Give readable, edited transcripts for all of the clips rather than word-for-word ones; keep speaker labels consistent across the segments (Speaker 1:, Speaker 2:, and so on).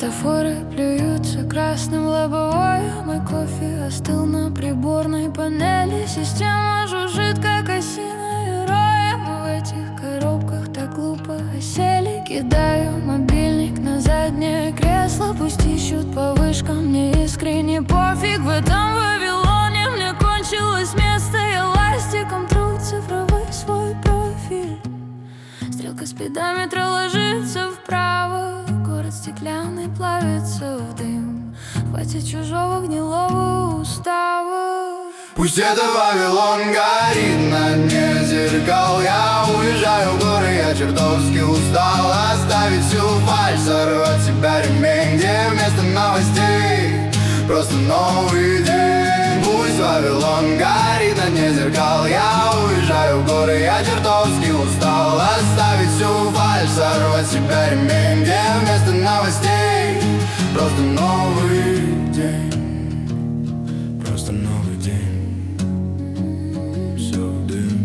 Speaker 1: светофоры плюются красным лобовое. Мой кофе остыл на приборной панели. Система жужжит, как осиное роя. Мы в этих коробках так глупо осели. Кидаю мобильник на заднее кресло. Пусть ищут по вышкам, мне искренне пофиг. В этом Вавилоне мне кончилось место. Я ластиком тру цифровой свой профиль. Стрелка спидометра ложится вправо. Город стеклянный плавится в дым. Хватит чужого гнилого устава.
Speaker 2: Пусть это Вавилон горит на дне зеркал. Я уезжаю в горы, я чертовски устал. Оставить всю фальшь, сорвать себя ремень, где вместо новостей просто новый день. Пусть Вавилон горит на дне зеркал. Я уезжаю в горы, я чертовски устал. Оставить всю фальшь, сорвать себя ремень, где вместо новостей просто новый день. Просто новый день. Все в дым.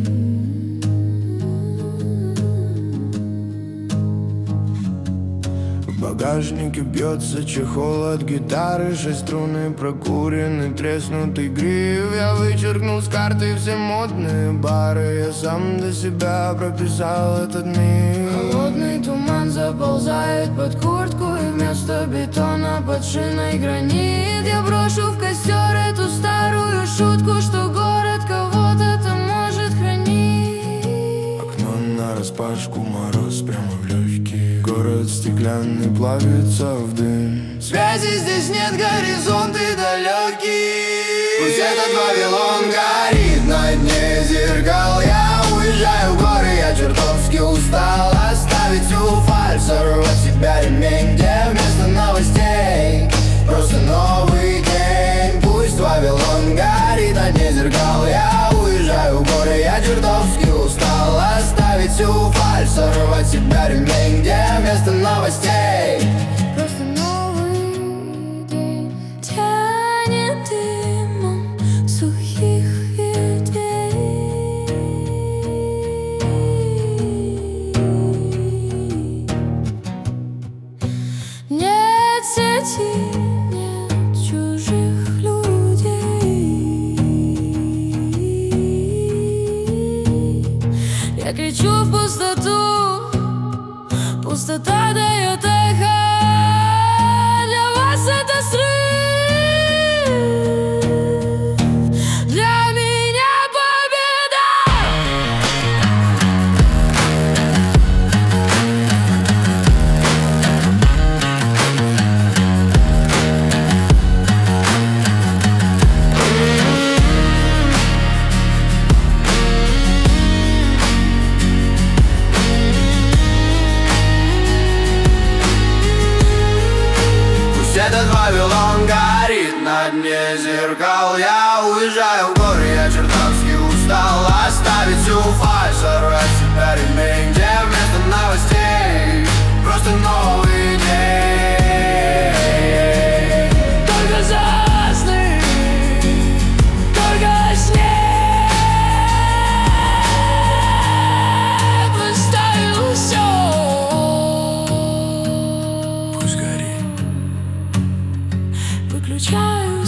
Speaker 2: В багажнике бьется чехол от гитары. 6 струны прокуренный, треснутый гриф. Я вычеркнул с карты все модные бары. Я сам для себя прописал этот мир.
Speaker 1: Холодный туман заползает под куртку, и вместо бетона под шиной гранит. Я брошу в костер эту старую шутку, что город кого-то-то может хранить.
Speaker 2: Окно нараспашку, мороз прямо в легкие. Город стеклянный плавится в дым. Связи здесь нет, горизонты далекие. Пусть этот Вавилон горит на дне зеркал. Я уезжаю в горы, я чертовски устал. Оставить всю фальшь, сорвать себя ремень, где вместо новостей просто новый день. Пусть Вавилон горит на дне зеркал. Я уезжаю в горы, я чертовски устал. Оставить всю фальшь, сорвать себя ремень, где вместо новостей
Speaker 1: Просто новый день тянет дымом сухих ветвей. Нет сети, нет чужих людей. Я кричу в пустоту, пустота дает эхо. Для вас это срыв, для меня победа.
Speaker 2: Этот Вавилон горит на дне зеркал. Я уезжаю в горы, я чертовски устал. Оставить всю фальшь, сорвать себя ремень, где вместо новостей просто новый день.
Speaker 1: Только засны, только снег поставил все. Пусть горит. Выключаю